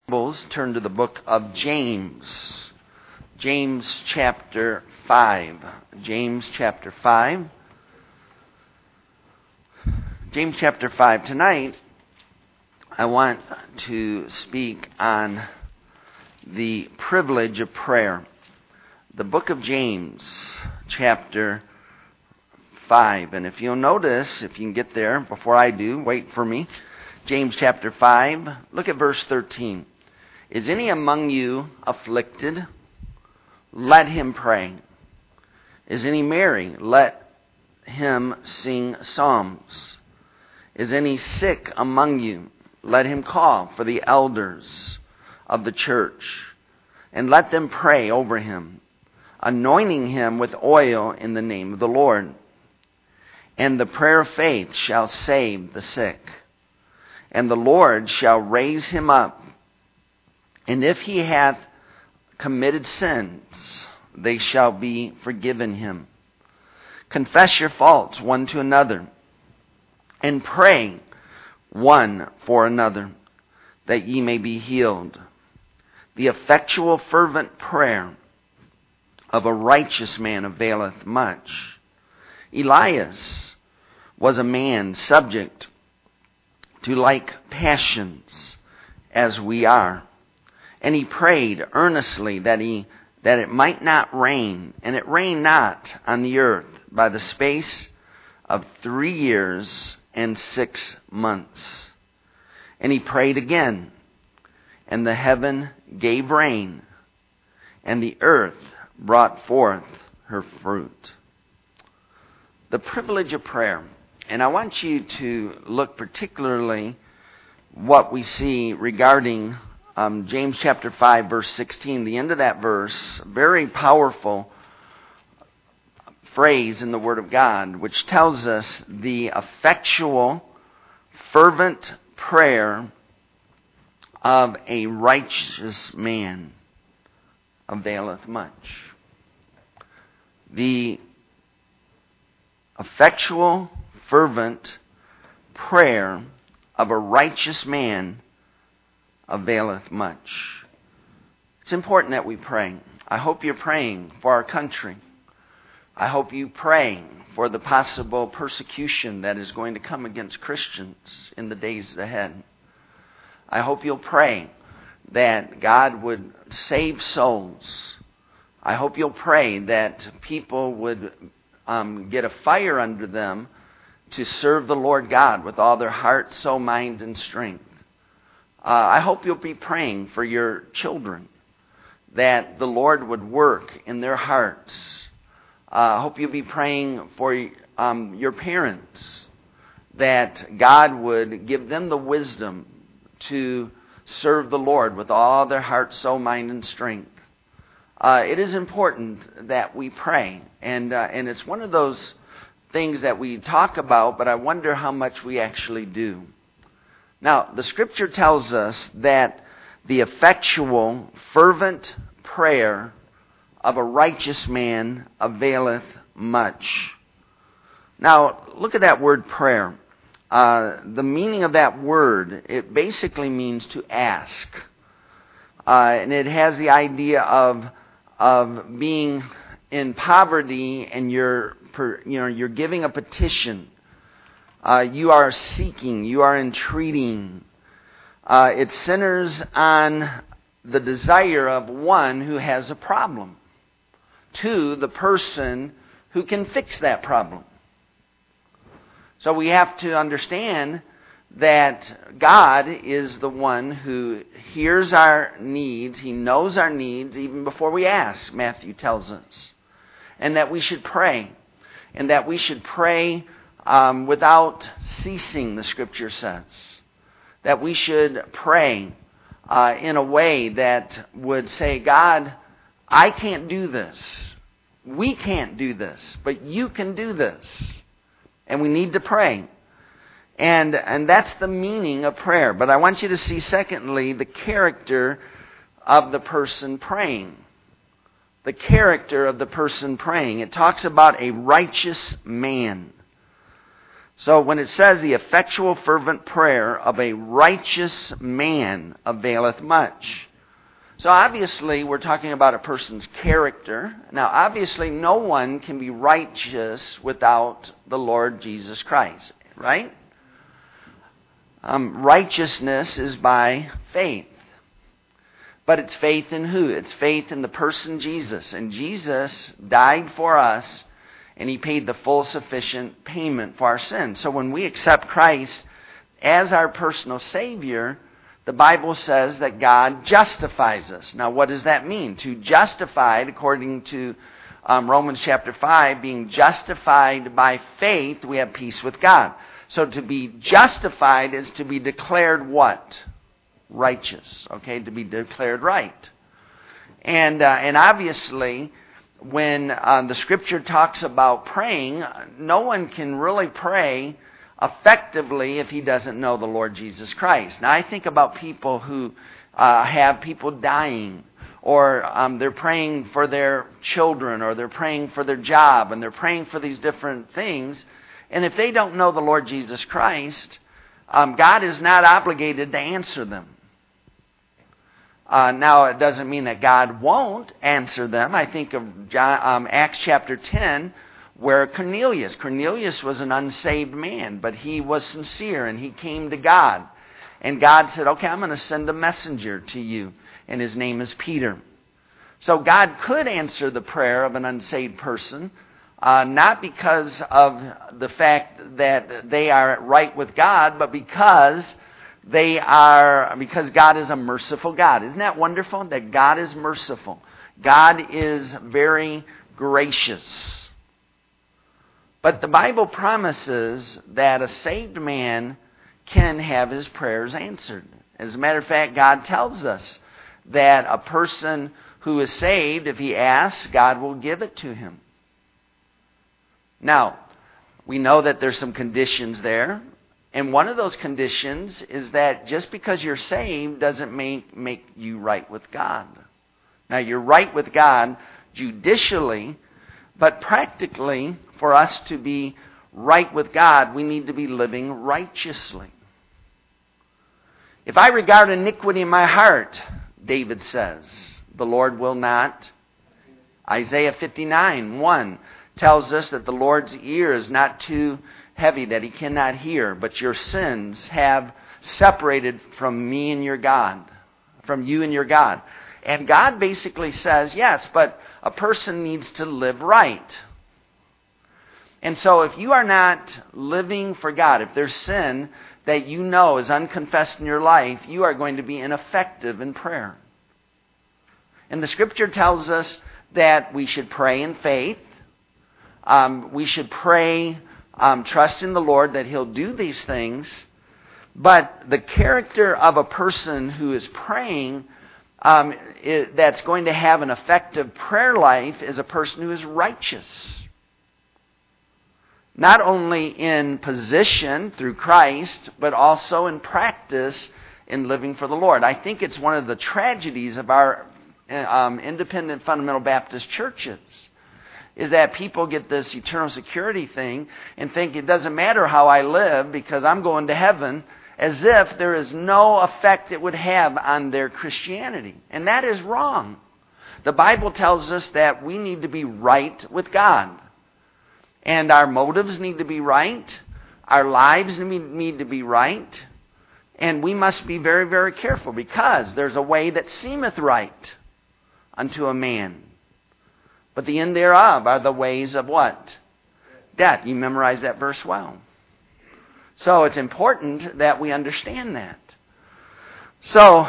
Bibles, turn to the book of James. James chapter 5. James chapter 5. James chapter 5. Tonight, I want to speak on the privilege of prayer. The book of James chapter 5. And if you'll notice, if you can get there before I do, wait for me. James chapter 5, look at verse 13. Is any among you afflicted? Let him pray. Is any merry? Let him sing psalms. Is any sick among you? Let him call for the elders of the church, and let them pray over him, anointing him with oil in the name of the Lord. And the prayer of faith shall save the sick, and the Lord shall raise him up. And if he hath committed sins, they shall be forgiven him. Confess your faults one to another, and pray one for another, that ye may be healed. The effectual fervent prayer of a righteous man availeth much. Elias was a man subject to like passions as we are. And he prayed earnestly that it might not rain, and it rained not on the earth by the space of 3 years and 6 months. And he prayed again, and the heaven gave rain, and the earth brought forth her fruit. The privilege of prayer. And I want you to look particularly what we see regarding James chapter 5, verse 16, the end of that verse, very powerful phrase in the Word of God, which tells us the effectual, fervent prayer of a righteous man availeth much. The effectual, fervent prayer of a righteous man availeth much. It's important that we pray. I hope you're praying for our country. I hope you pray for the possible persecution that is going to come against Christians in the days ahead. I hope you'll pray that God would save souls. I hope you'll pray that people would get a fire under them to serve the Lord God with all their heart, soul, mind, and strength. I hope you'll be praying for your children, that the Lord would work in their hearts. I hope you'll be praying for your parents, that God would give them the wisdom to serve the Lord with all their heart, soul, mind, and strength. It is important that we pray, and it's one of those things that we talk about, but I wonder how much we actually do. Now, the Scripture tells us that the effectual, fervent prayer of a righteous man availeth much. Now, look at that word prayer. The meaning of that word, it basically means to ask. And it has the idea of being in poverty, and you're giving a petition. You are seeking, you are entreating. It centers on the desire of one who has a problem to the person who can fix that problem. So we have to understand that God is the one who hears our needs. He knows our needs even before we ask, Matthew tells us. And that we should pray. And that we should pray without ceasing, the Scripture says. That we should pray in a way that would say, God, I can't do this. We can't do this, but you can do this. And we need to pray. And that's the meaning of prayer. But I want you to see, secondly, the character of the person praying. The character of the person praying. It talks about a righteous man. So when it says the effectual fervent prayer of a righteous man availeth much. So obviously we're talking about a person's character. Now obviously no one can be righteous without the Lord Jesus Christ, right? Righteousness is by faith. But it's faith in who? It's faith in the person Jesus. And Jesus died for us, and He paid the full sufficient payment for our sins. So when we accept Christ as our personal Savior, the Bible says that God justifies us. Now what does that mean? To justified, according to Romans chapter 5, being justified by faith, we have peace with God. So to be justified is to be declared what? Righteous. Okay, to be declared right. And obviously, when the Scripture talks about praying, no one can really pray effectively if he doesn't know the Lord Jesus Christ. Now I think about people who have people dying, or they're praying for their children, or they're praying for their job, and they're praying for these different things. And if they don't know the Lord Jesus Christ, God is not obligated to answer them. Now, it doesn't mean that God won't answer them. I think of Acts chapter 10, where Cornelius was an unsaved man, but he was sincere, and he came to God. And God said, okay, I'm going to send a messenger to you, and his name is Peter. So God could answer the prayer of an unsaved person, not because of the fact that they are right with God, but because God is a merciful God. Isn't that wonderful? That God is merciful. God is very gracious. But the Bible promises that a saved man can have his prayers answered. As a matter of fact, God tells us that a person who is saved, if he asks, God will give it to him. Now, we know that there's some conditions there. And one of those conditions is that just because you're saved doesn't make you right with God. Now, you're right with God judicially, but practically, for us to be right with God, we need to be living righteously. If I regard iniquity in my heart, David says, the Lord will not. Isaiah 59:1 tells us that the Lord's ear is not too heavy that He cannot hear, but your sins have separated from me and your God, from you and your God. And God basically says, yes, but a person needs to live right. And so if you are not living for God, if there's sin that you know is unconfessed in your life, you are going to be ineffective in prayer. And the Scripture tells us that we should pray in faith. We should pray, trust in the Lord that He'll do these things. But the character of a person who is praying that's going to have an effective prayer life is a person who is righteous. Not only in position through Christ, but also in practice in living for the Lord. I think it's one of the tragedies of our independent fundamental Baptist churches is that people get this eternal security thing and think it doesn't matter how I live because I'm going to heaven, as if there is no effect it would have on their Christianity. And that is wrong. The Bible tells us that we need to be right with God. And our motives need to be right. Our lives need to be right. And we must be very, very careful because there's a way that seemeth right unto a man. But the end thereof are the ways of what? Death. You memorize that verse well. So it's important that we understand that. So,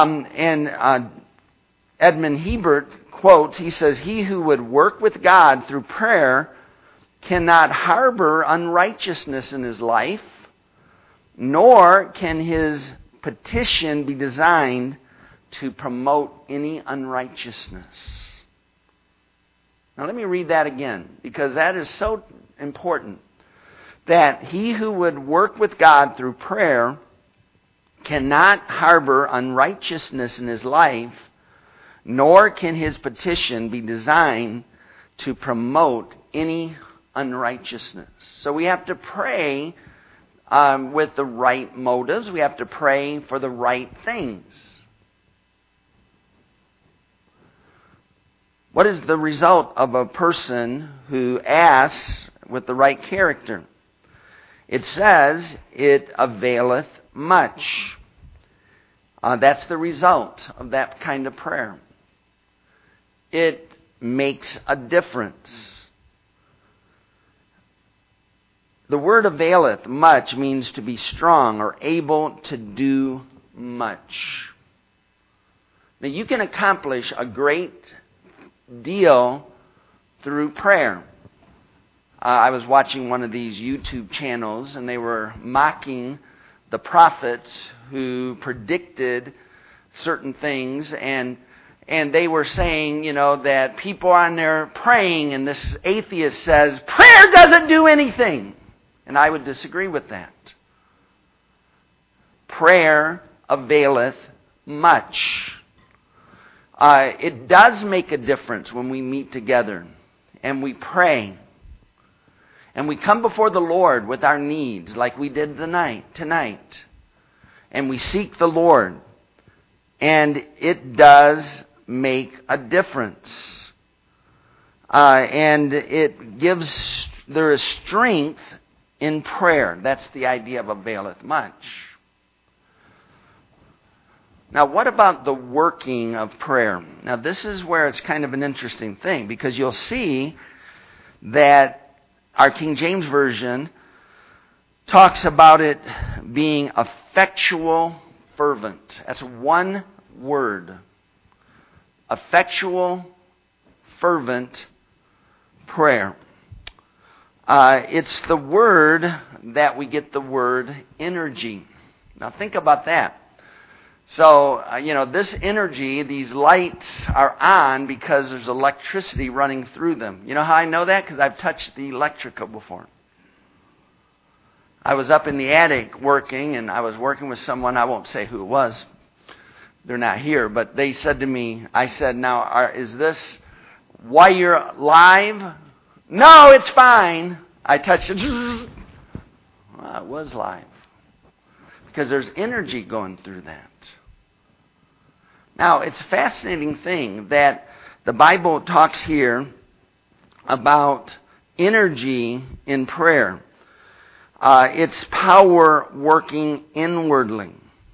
Edmund Hebert quotes, he says, "He who would work with God through prayer cannot harbor unrighteousness in his life, nor can his petition be designed to promote any unrighteousness." Now let me read that again, because that is so important. That he who would work with God through prayer cannot harbor unrighteousness in his life, nor can his petition be designed to promote any unrighteousness. So we have to pray with the right motives. We have to pray for the right things. What is the result of a person who asks with the right character? It says, it availeth much. That's the result of that kind of prayer. It makes a difference. The word availeth much means to be strong or able to do much. Now you can accomplish a great deal through prayer. I was watching one of these YouTube channels and they were mocking the prophets who predicted certain things, and they were saying, that people on there praying, and this atheist says, prayer doesn't do anything. And I would disagree with that. Prayer availeth much. It does make a difference when we meet together and we pray. And we come before the Lord with our needs like we did tonight. And we seek the Lord. And it does make a difference. And there is strength in prayer. That's the idea of availeth much. Now, what about the working of prayer? Now, this is where it's kind of an interesting thing, because you'll see that our King James Version talks about it being effectual, fervent. That's one word. Effectual, fervent prayer. It's the word that we get the word energy. Now think about that. So, this energy, these lights are on because there's electricity running through them. You know how I know that? Because I've touched the electrical before. I was up in the attic working, and I was working with someone, I won't say who it was. They're not here, but they said to me, I said, now, is this wire live? No, it's fine. I touched it. Well, it was live. Because there's energy going through that. Now, it's a fascinating thing that the Bible talks here about energy in prayer. It's power working inwardly.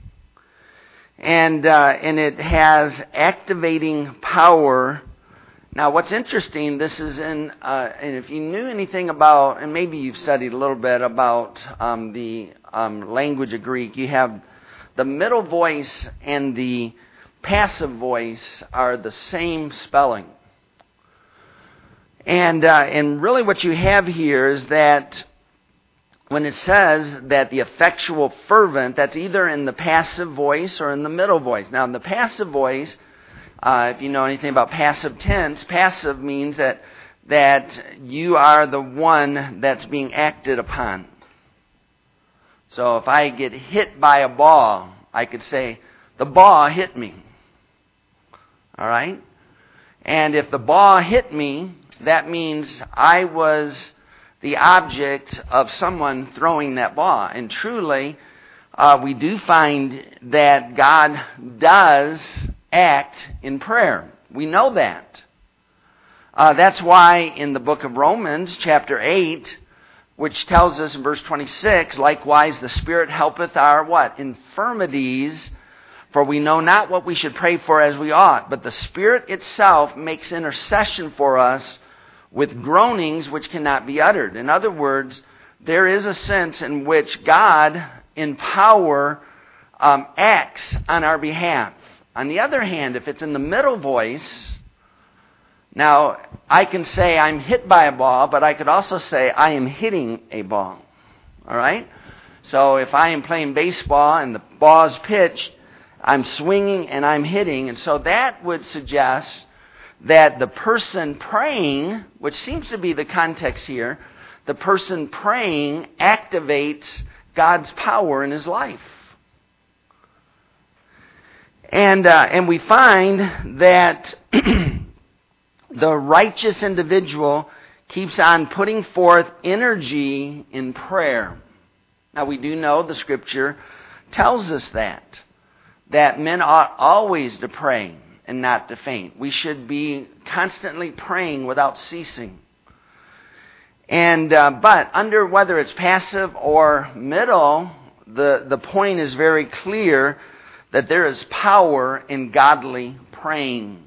And it has activating power. Now, what's interesting, this is and if you knew anything about, and maybe you've studied a little bit about the language of Greek, you have the middle voice and the passive voice are the same spelling. And really what you have here is that when it says that the effectual fervent, that's either in the passive voice or in the middle voice. Now, in the passive voice, if you know anything about passive tense, passive means that you are the one that's being acted upon. So if I get hit by a ball, I could say, the ball hit me. All right? And if the ball hit me, that means I was the object of someone throwing that ball. And truly, we do find that God does act in prayer. We know that. That's why in the book of Romans, chapter 8, which tells us in verse 26, likewise the Spirit helpeth our what? Infirmities, for we know not what we should pray for as we ought. But the Spirit itself makes intercession for us with groanings which cannot be uttered. In other words, there is a sense in which God in power acts on our behalf. On the other hand, if it's in the middle voice, now I can say I'm hit by a ball, but I could also say I am hitting a ball. All right? So if I am playing baseball and the ball is pitched, I'm swinging and I'm hitting. And so that would suggest that the person praying, which seems to be the context here, the person praying activates God's power in his life. And we find that the righteous individual keeps on putting forth energy in prayer. Now we do know the Scripture tells us that men ought always to pray and not to faint. We should be constantly praying without ceasing. And but under whether it's passive or middle, the point is very clear that there is power in godly praying.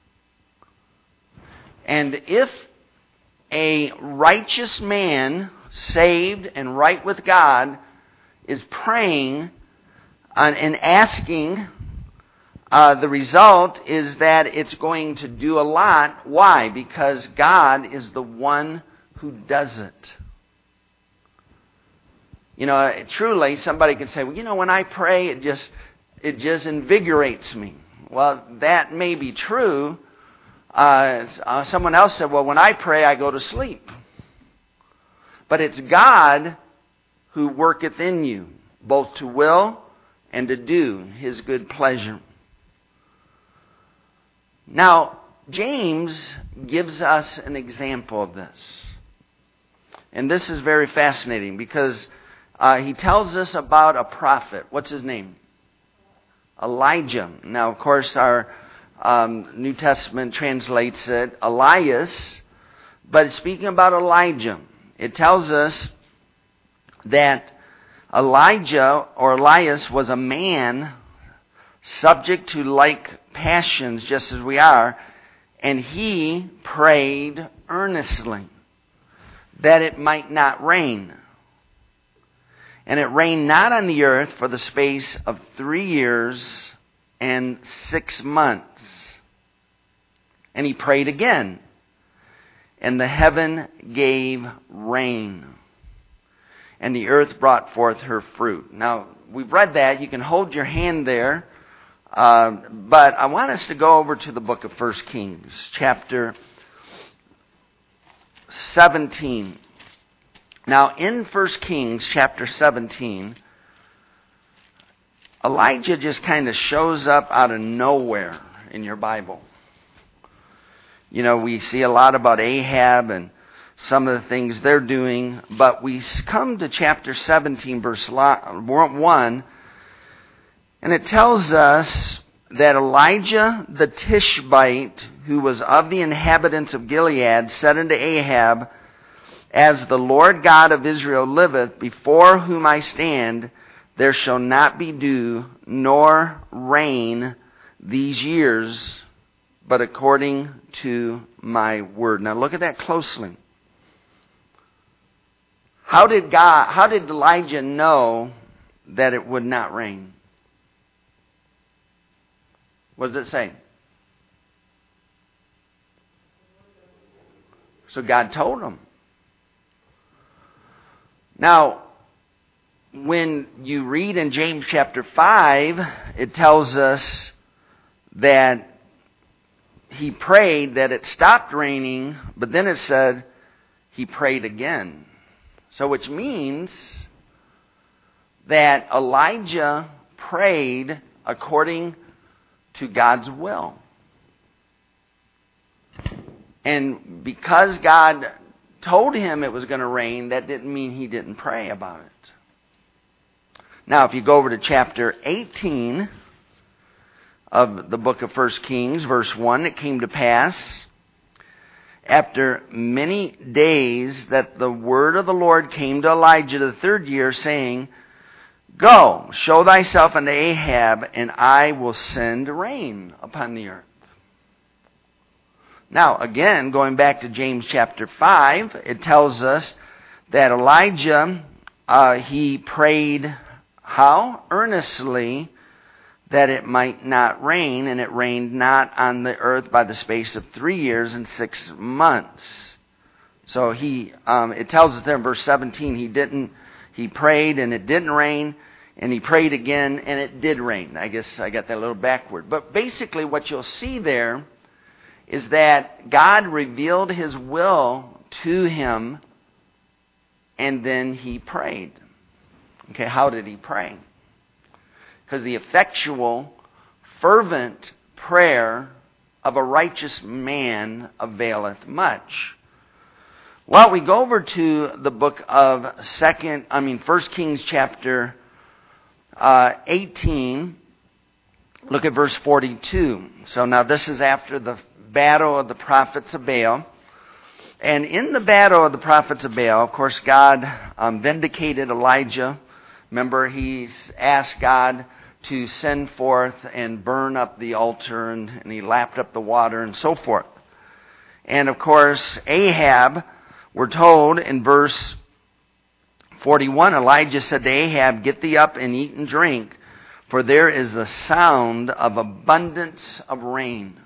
And if a righteous man, saved and right with God, is praying and asking, the result is that it's going to do a lot. Why? Because God is the one who does it. Truly, somebody could say, well, when I pray, it just invigorates me. Well, that may be true. Someone else said, well, when I pray, I go to sleep. But it's God who worketh in you, both to will and to do His good pleasure. Now, James gives us an example of this. And this is very fascinating because he tells us about a prophet. What's his name? Elijah. Now, of course, our New Testament translates it Elias. But speaking about Elijah, it tells us that Elijah or Elias was a man subject to like passions just as we are, and he prayed earnestly that it might not rain. And it rained not on the earth for the space of 3 years and 6 months. And he prayed again, and the heaven gave rain, and the earth brought forth her fruit. Now, we've read that. You can hold your hand there. But I want us to go over to the book of 1 Kings, chapter 17. Now, in 1 Kings, chapter 17, Elijah just kind of shows up out of nowhere in your Bible. We see a lot about Ahab and some of the things they're doing, but we come to chapter 17, verse 1, and it tells us that Elijah the Tishbite, who was of the inhabitants of Gilead, said unto Ahab, As the Lord God of Israel liveth, before whom I stand, there shall not be dew nor rain these years, but according to my word. Now look at that closely. How did Elijah know that it would not rain? What does it say? So God told him. Now, when you read in James chapter 5, it tells us that he prayed that it stopped raining, but then it said he prayed again. So which means that Elijah prayed according to God's will. And because God told him it was going to rain, that didn't mean he didn't pray about it. Now, if you go over to chapter 18 of the book of 1 Kings, verse 1, it came to pass, after many days, that the word of the Lord came to Elijah the 3rd year, saying, Go, show thyself unto Ahab, and I will send rain upon the earth. Now, again, going back to James chapter 5, it tells us that Elijah, he prayed how? Earnestly, that it might not rain, and it rained not on the earth by the space of 3 years and 6 months. So it tells us there in verse 17, he prayed and it didn't rain, and he prayed again and it did rain. I guess I got that a little backward. But basically what you'll see there is that God revealed His will to him, and then he prayed. Okay, how did he pray? Because the effectual, fervent prayer of a righteous man availeth much. Well, we go over to the book of 1 Kings chapter 18. Look at verse 42. So now this is after the battle of the prophets of Baal. And in the battle of the prophets of Baal, of course, God vindicated Elijah. Remember, he asked God to send forth and burn up the altar, and he lapped up the water and so forth. And of course, Ahab, we're told in verse 41, Elijah said to Ahab, "Get thee up and eat and drink, for there is the sound of abundance of rain."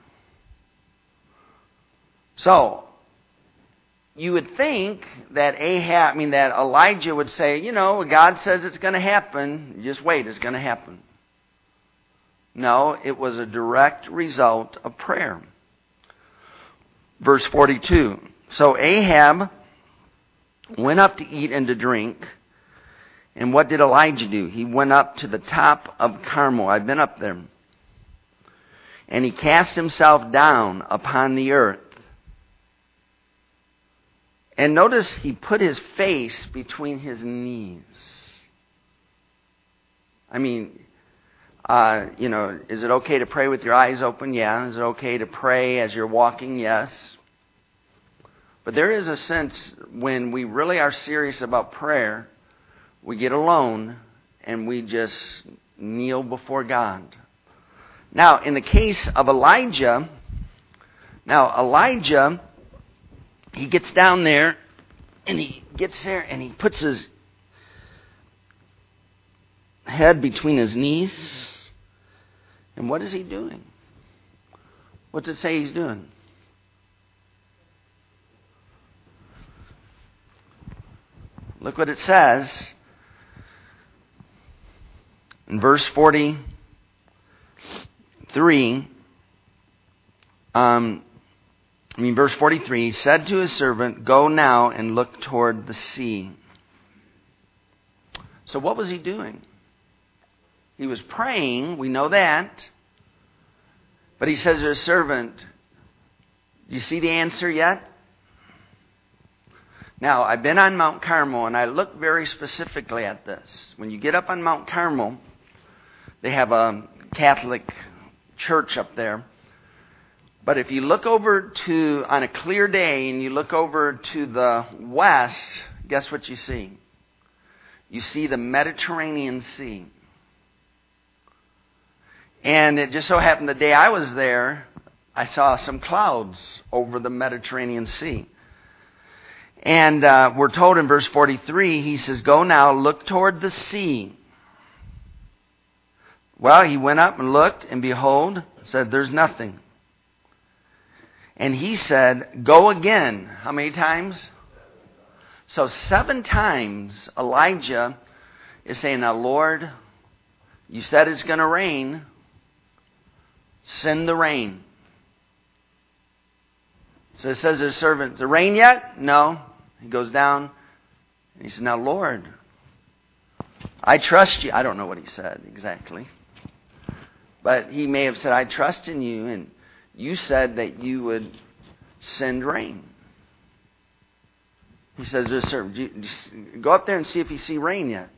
So, you would think that that Elijah would say, God says it's going to happen. Just wait, it's going to happen. No, it was a direct result of prayer. Verse 42. So Ahab went up to eat and to drink. And what did Elijah do? He went up to the top of Carmel. I've been up there. And he cast himself down upon the earth. And notice he put his face between his knees. Is it okay to pray with your eyes open? Yeah. Is it okay to pray as you're walking? Yes. But there is a sense when we really are serious about prayer, we get alone and we just kneel before God. Now, in the case of Elijah, he gets down there and he gets there and he puts his head between his knees. And what is he doing? What's it say he's doing? Look what it says in verse 43. Verse 43, he said to his servant, "Go now and look toward the sea." So what was he doing? He was praying, we know that. But he says to his servant, "Do you see the answer yet?" Now, I've been on Mount Carmel, and I looked very specifically at this. When you get up on Mount Carmel, they have a Catholic church up there. But if you look over on a clear day, and you look over to the west, guess what you see? You see the Mediterranean Sea. And it just so happened the day I was there, I saw some clouds over the Mediterranean Sea. And we're told in verse 43, he says, "Go now, look toward the sea." Well, he went up and looked, and behold, said, "There's nothing." And he said, "Go again." How many times? So 7 times Elijah is saying, "Now, Lord, you said it's going to rain. Send the rain." So it says to his servant, "Is it rain yet?" No. He goes down and he said, "Now, Lord, I trust you." I don't know what he said exactly. But he may have said, "I trust in you, and you said that you would send rain." He says to his servant, "Go up there and see if you see rain yet."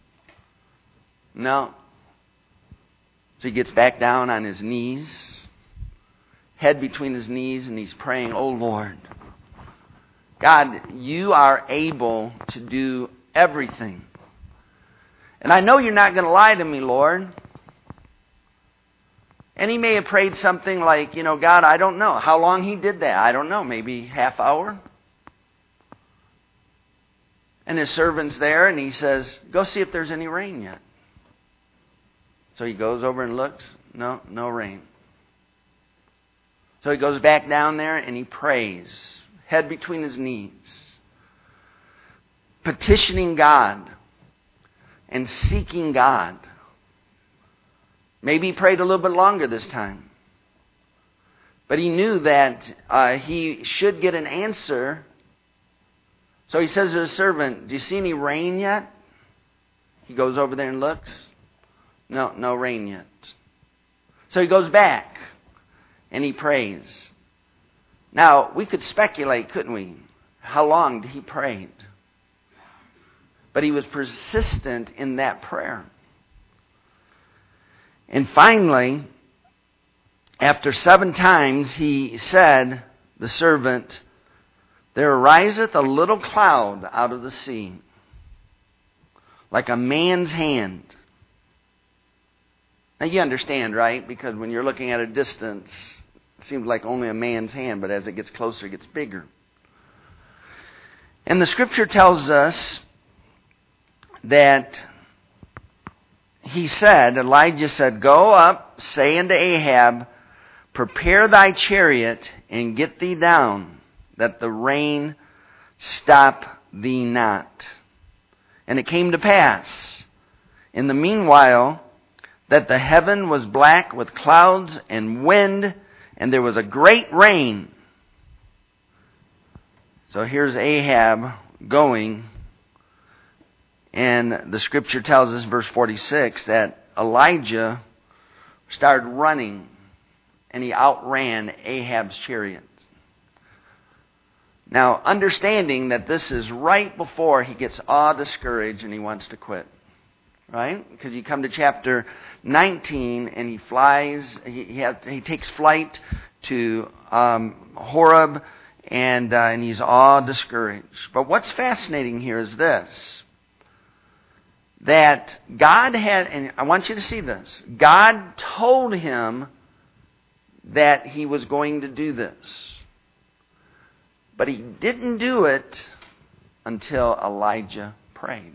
No. So he gets back down on his knees, head between his knees, and he's praying, "Oh Lord, God, you are able to do everything. And I know you're not going to lie to me, Lord." And he may have prayed something like, "God, I don't know." How long he did that, I don't know. Maybe half hour. And his servant's there, and he says, "Go see if there's any rain yet." So he goes over and looks. No rain. So he goes back down there and he prays, head between his knees, petitioning God and seeking God. Maybe he prayed a little bit longer this time. But he knew that he should get an answer. So he says to his servant, "Do you see any rain yet?" He goes over there and looks. No rain yet. So he goes back and he prays. Now, we could speculate, couldn't we? how long he prayed. But he was persistent in that prayer. And finally, after 7 times, he said, the servant, there ariseth a little cloud out of the sea, like a man's hand. Now you understand, right? Because when you're looking at a distance, it seems like only a man's hand, but as it gets closer, it gets bigger. And the scripture tells us that Elijah said, go up, say unto Ahab, prepare thy chariot and get thee down, that the rain stop thee not. And it came to pass, in the meanwhile, that the heaven was black with clouds and wind, and there was a great rain. So here's Ahab going, and the scripture tells us, verse 46, that Elijah started running, and he outran Ahab's chariot. Now, understanding that this is right before he gets all discouraged and he wants to quit. Right? Because you come to chapter 19 and he flies, he takes flight to Horeb, and he's all discouraged. But what's fascinating here is this, that God had, and I want you to see this, God told him that he was going to do this. But he didn't do it until Elijah prayed.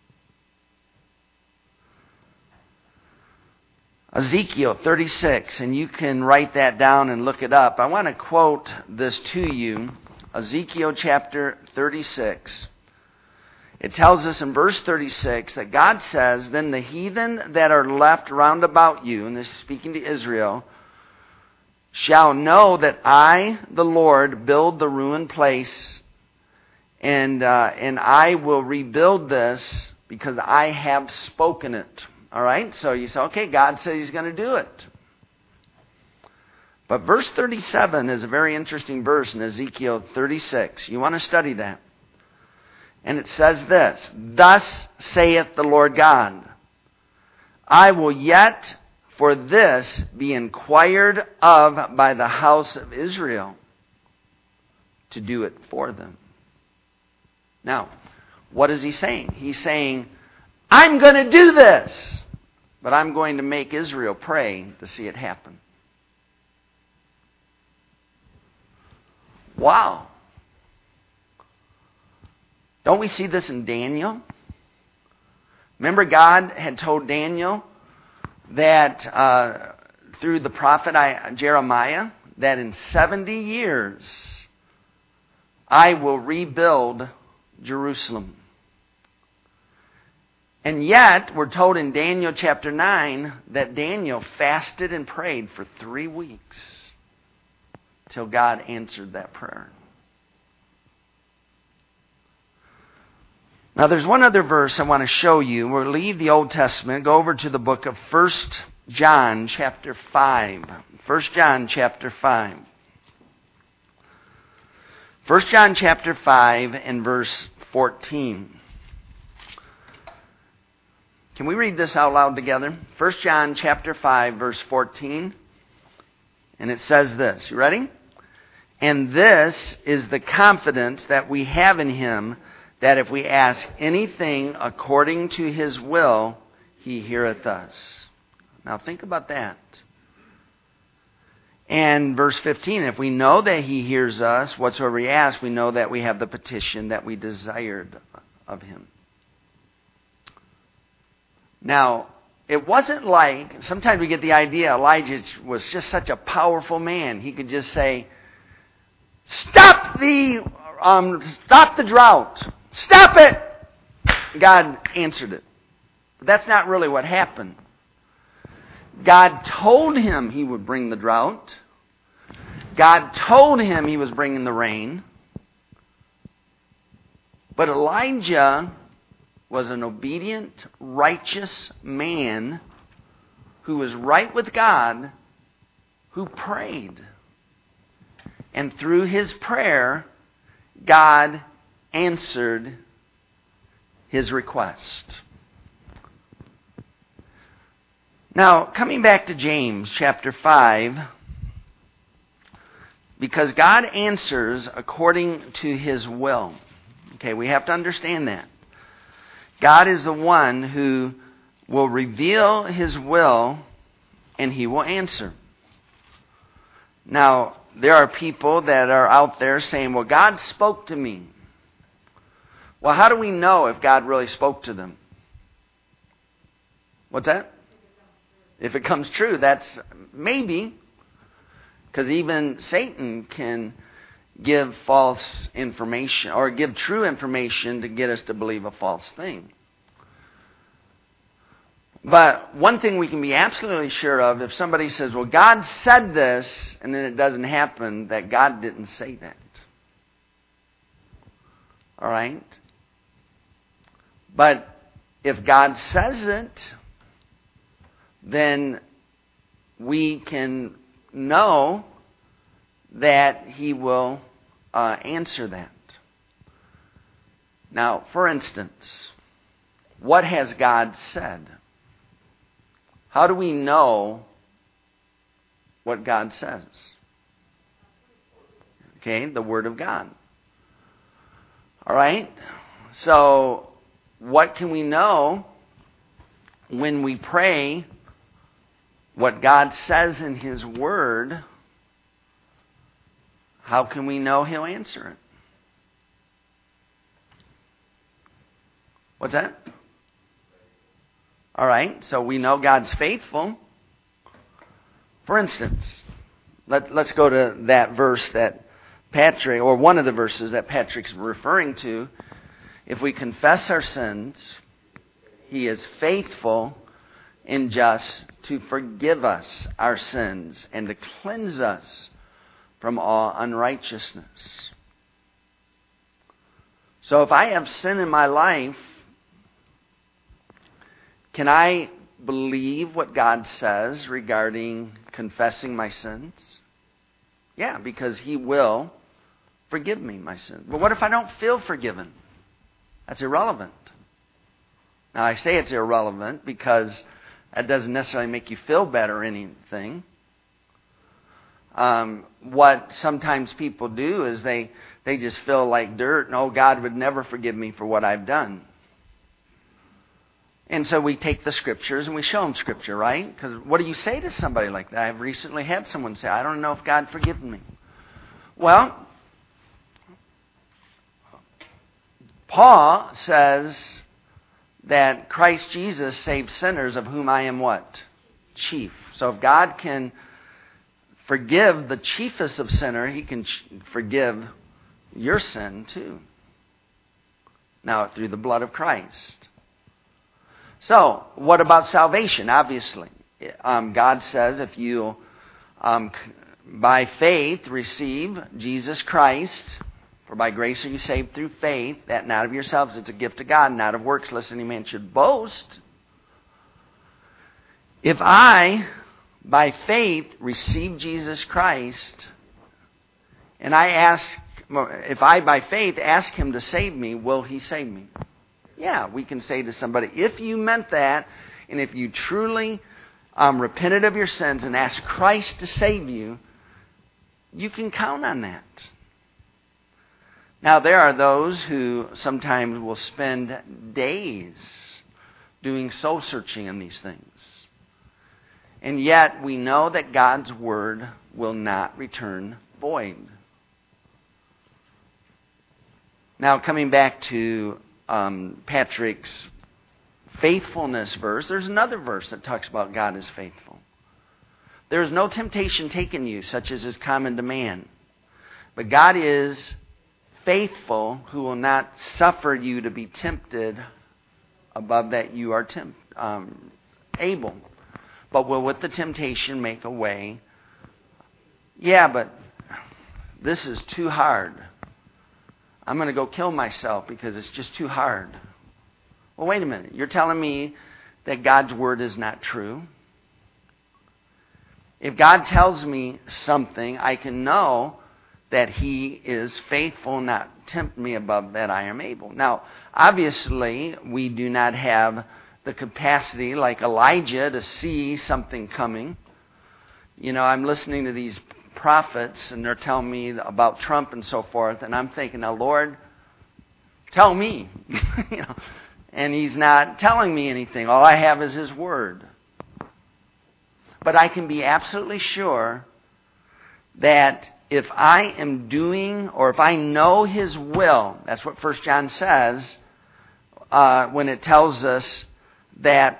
Ezekiel 36, and you can write that down and look it up. I want to quote this to you. Ezekiel chapter 36. It tells us in verse 36 that God says, then the heathen that are left round about you, and this is speaking to Israel, shall know that I, the Lord, build the ruined place, and I will rebuild this because I have spoken it. All right, so you say, okay, God said he's going to do it. But verse 37 is a very interesting verse in Ezekiel 36. You want to study that. And it says this, thus saith the Lord God, I will yet for this be inquired of by the house of Israel to do it for them. Now, what is he saying? He's saying, I'm going to do this, but I'm going to make Israel pray to see it happen. Wow. Don't we see this in Daniel? Remember, God had told Daniel that through the prophet Jeremiah, that in 70 years I will rebuild Jerusalem. And yet, we're told in Daniel chapter 9 that Daniel fasted and prayed for 3 weeks till God answered that prayer. Now, there's one other verse I want to show you. We'll leave the Old Testament, go over to the book of 1 John chapter 5. 1 John chapter 5. 1 John chapter 5 and verse 14. Can we read this out loud together? 1 John chapter 5 verse 14. And it says this. You ready? And this is the confidence that we have in him, that if we ask anything according to his will, he heareth us. Now think about that. And verse 15, if we know that he hears us, whatsoever we ask, we know that we have the petition that we desired of him. Now, it wasn't like, sometimes we get the idea Elijah was just such a powerful man. He could just say, stop the drought. Stop it! God answered it. But that's not really what happened. God told him he would bring the drought. God told him he was bringing the rain. But Elijah was an obedient, righteous man who was right with God, who prayed. And through his prayer, God answered his request. Now, coming back to James chapter 5, because God answers according to his will. Okay, we have to understand that. God is the one who will reveal his will and he will answer. Now, there are people that are out there saying, well, God spoke to me. Well, how do we know if God really spoke to them? What's that? If it comes true, that's maybe. Because even Satan can give false information or give true information to get us to believe a false thing. But one thing we can be absolutely sure of, if somebody says, well, God said this, and then it doesn't happen, that God didn't say that. All right? But if God says it, then we can know that he will answer that. Now, for instance, what has God said? How do we know what God says? Okay, the Word of God. All right? So, what can we know when we pray what God says in his Word? How can we know he'll answer it? What's that? All right, so we know God's faithful. For instance, let's go to that verse that Patrick, or one of the verses that Patrick's referring to. If we confess our sins, he is faithful and just to forgive us our sins and to cleanse us from all unrighteousness. So if I have sin in my life, can I believe what God says regarding confessing my sins? Yeah, because he will forgive me my sins. But what if I don't feel forgiven? That's irrelevant. Now, I say it's irrelevant because that doesn't necessarily make you feel better or anything. What sometimes people do is they just feel like dirt. No, God would never forgive me for what I've done. And so we take the scriptures and we show them scripture, right? Because what do you say to somebody like that? I've recently had someone say, I don't know if God forgiven me. Well, Paul says that Christ Jesus saved sinners, of whom I am what? Chief. So if God can forgive the chiefest of sinners, he can forgive your sin too. Now, through the blood of Christ. So, what about salvation? Obviously, God says if you, by faith, receive Jesus Christ, for by grace are you saved through faith, that not of yourselves, it's a gift of God, not of works, lest any man should boast. If I, by faith, receive Jesus Christ, and if I, by faith, ask him to save me, will he save me? Yeah, we can say to somebody, if you meant that, and if you truly repented of your sins and asked Christ to save you, you can count on that. Now, there are those who sometimes will spend days doing soul searching on these things. And yet, we know that God's word will not return void. Now, coming back to Patrick's faithfulness verse, there's another verse that talks about God is faithful. There is no temptation taken you, such as is common to man. But God is faithful, who will not suffer you to be tempted above that you are able, but will with the temptation make a way. Yeah, but this is too hard. I'm going to go kill myself because it's just too hard. Well, wait a minute. You're telling me that God's word is not true? If God tells me something, I can know that He is faithful, not tempt me above that I am able. Now, obviously, we do not have the capacity like Elijah to see something coming. You know, I'm listening to these prophets, and they're telling me about Trump and so forth, and I'm thinking, now, Lord, tell me. You know, and He's not telling me anything. All I have is His Word. But I can be absolutely sure that if I am doing, or if I know His will, that's what 1 John says, when it tells us that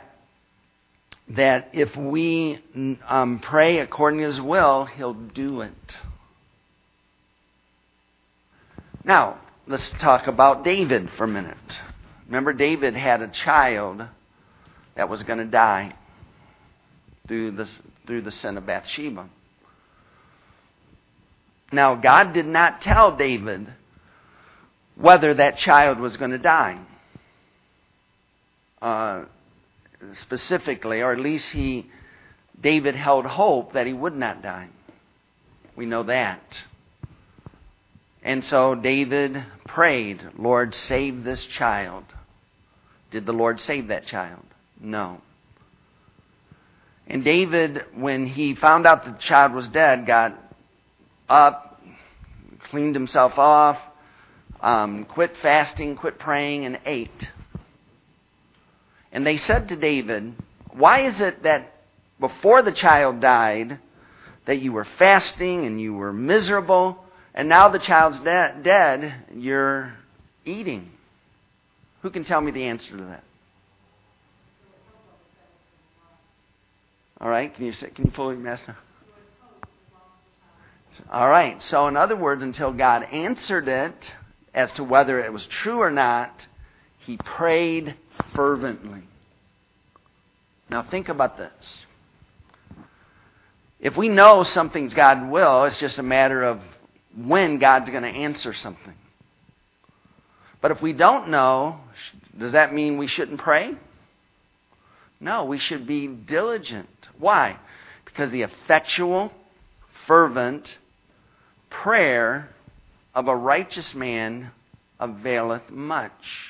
if we pray according to His will, He'll do it. Now, let's talk about David for a minute. Remember, David had a child that was going to die through the sin of Bathsheba. Now, God did not tell David whether that child was going to die. Specifically, or at least David held hope that he would not die. We know that. And so David prayed, Lord, save this child. Did the Lord save that child? No. And David, when he found out the child was dead, got up, cleaned himself off, quit fasting, quit praying, and ate. And they said to David, why is it that before the child died that you were fasting and you were miserable, and now the child's dead, you're eating? Who can tell me the answer to that? All right, can you pull your master? All right, so in other words, until God answered it as to whether it was true or not, he prayed fervently. Now think about this. If we know something's God's will, it's just a matter of when God's going to answer something. But if we don't know, does that mean we shouldn't pray? No, we should be diligent. Why? Because the effectual, fervent prayer of a righteous man availeth much.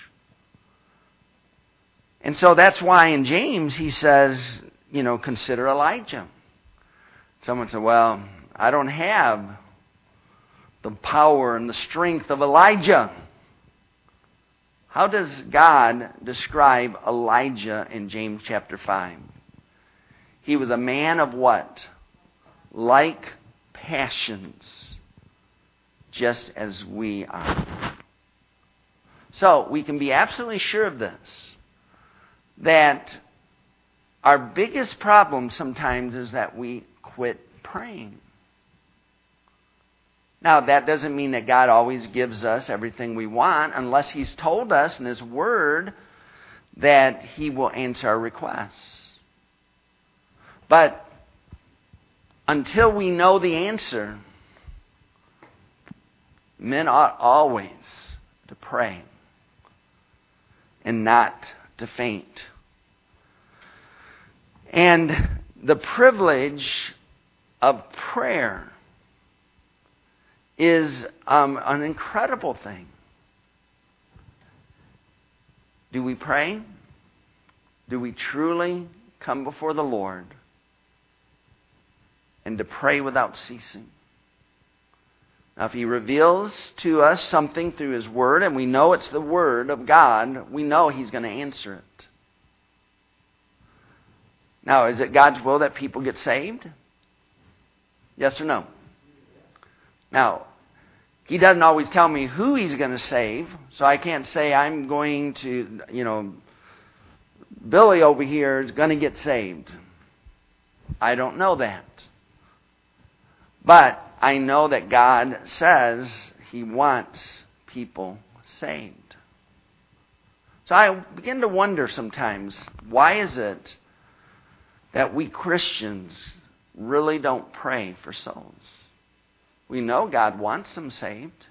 And so that's why in James he says, consider Elijah. Someone said, well, I don't have the power and the strength of Elijah. How does God describe Elijah in James chapter 5? He was a man of what? Like passions, just as we are. So we can be absolutely sure of this, that our biggest problem sometimes is that we quit praying. Now, that doesn't mean that God always gives us everything we want unless He's told us in His Word that He will answer our requests. But until we know the answer, men ought always to pray and not to faint. And the privilege of prayer is an incredible thing. Do we pray? Do we truly come before the Lord and to pray without ceasing? Now, if He reveals to us something through His Word, and we know it's the Word of God, we know He's going to answer it. Now, is it God's will that people get saved? Yes or no? Now, He doesn't always tell me who He's going to save, so I can't say I'm going to, Billy over here is going to get saved. I don't know that. But I know that God says He wants people saved. So I begin to wonder sometimes, why is it that we Christians really don't pray for souls? We know God wants them saved.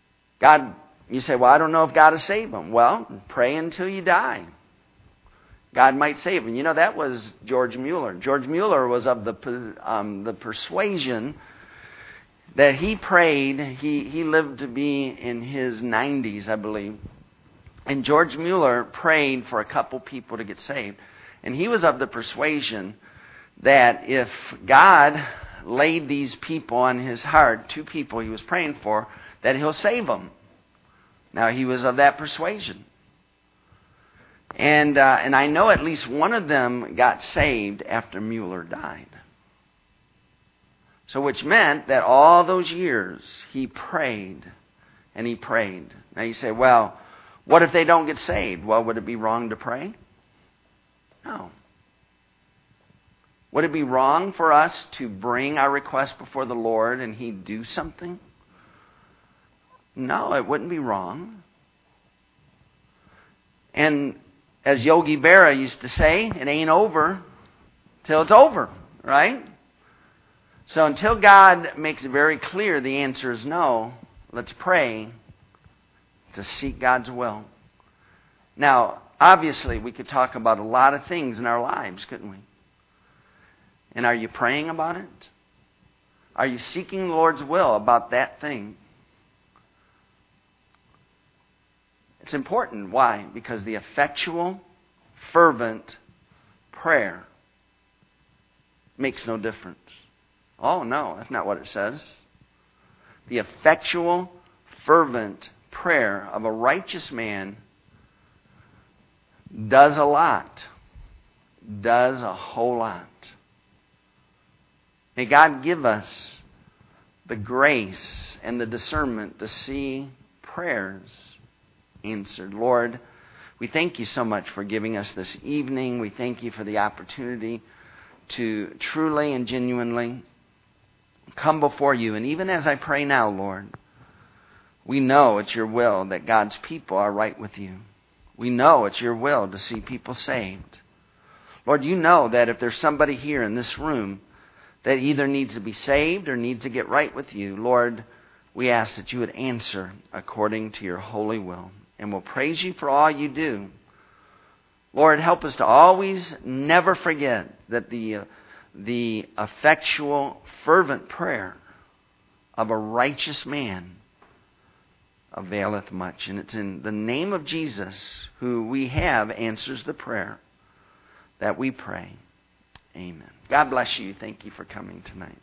You say, well, I don't know if God will save them. Well, pray until you die. God might save him. You know, that was George Mueller. George Mueller was of the persuasion that he prayed. He lived to be in his 90s, I believe. And George Mueller prayed for a couple people to get saved. And he was of the persuasion that if God laid these people on his heart, 2 people he was praying for, that he'll save them. Now, he was of that persuasion. And I know at least one of them got saved after Mueller died. So which meant that all those years he prayed and he prayed. Now you say, well, what if they don't get saved? Well, would it be wrong to pray? No. Would it be wrong for us to bring our request before the Lord and He'd do something? No, it wouldn't be wrong. And as Yogi Berra used to say, it ain't over till it's over, right? So until God makes it very clear the answer is no, let's pray to seek God's will. Now, obviously, we could talk about a lot of things in our lives, couldn't we? And are you praying about it? Are you seeking the Lord's will about that thing? It's important. Why? Because the effectual, fervent prayer makes no difference. Oh, no, that's not what it says. The effectual, fervent prayer of a righteous man does a lot. Does a whole lot. May God give us the grace and the discernment to see prayers answered. Lord, we thank you so much for giving us this evening. We thank you for the opportunity to truly and genuinely come before you. And even as I pray now, Lord, we know it's your will that God's people are right with you. We know it's your will to see people saved. Lord, you know that if there's somebody here in this room that either needs to be saved or needs to get right with you, Lord, we ask that you would answer according to your holy will. And we'll praise you for all you do. Lord, help us to always never forget that the effectual, fervent prayer of a righteous man availeth much. And it's in the name of Jesus, who we have answers the prayer, that we pray. Amen. God bless you. Thank you for coming tonight.